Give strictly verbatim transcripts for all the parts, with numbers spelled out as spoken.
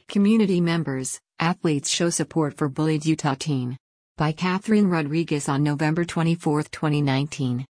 Community members, athletes show support for bullied Utah teen. By Catherine Rodriguez on November twenty-fourth, twenty nineteen.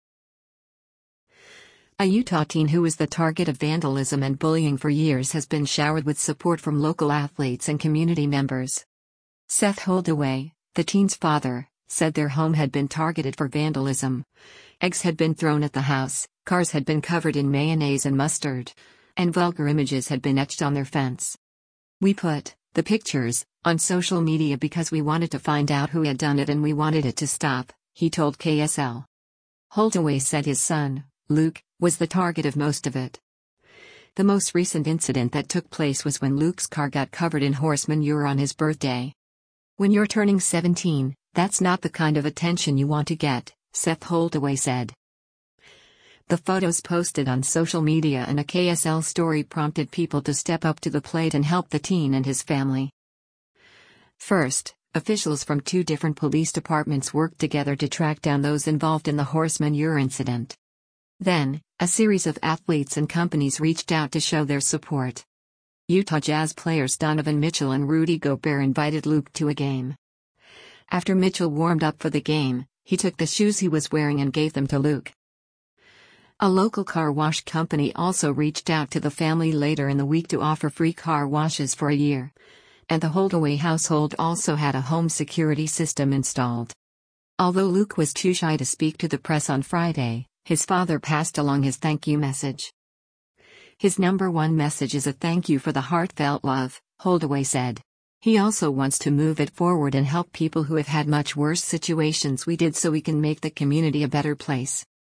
A Utah teen who was the target of vandalism and bullying for years has been showered with support from local athletes and community members. Seth Holdaway, the teen's father, said their home had been targeted for vandalism. Eggs had been thrown at the house, cars had been covered in mayonnaise and mustard, and vulgar images had been etched on their fence. We put the pictures on social media because we wanted to find out who had done it and we wanted it to stop, he told K S L. Holdaway said his son, Luke, was the target of most of it. The most recent incident that took place was when Luke's car got covered in horse manure on his birthday. When you're turning seventeen, that's not the kind of attention you want to get, Seth Holdaway said. The photos posted on social media and a K S L story prompted people to step up to the plate and help the teen and his family. First, officials from two different police departments worked together to track down those involved in the horse manure incident. Then, a series of athletes and companies reached out to show their support. Utah Jazz players Donovan Mitchell and Rudy Gobert invited Luke to a game. After Mitchell warmed up for the game, he took the shoes he was wearing and gave them to Luke. A local car wash company also reached out to the family later in the week to offer free car washes for a year. And the Holdaway household also had a home security system installed. Although Luke was too shy to speak to the press on Friday, his father passed along his thank you message. His number one message is a thank you for the heartfelt love, Holdaway said. He also wants to move it forward and help people who have had much worse situations we did so we can make the community a better place.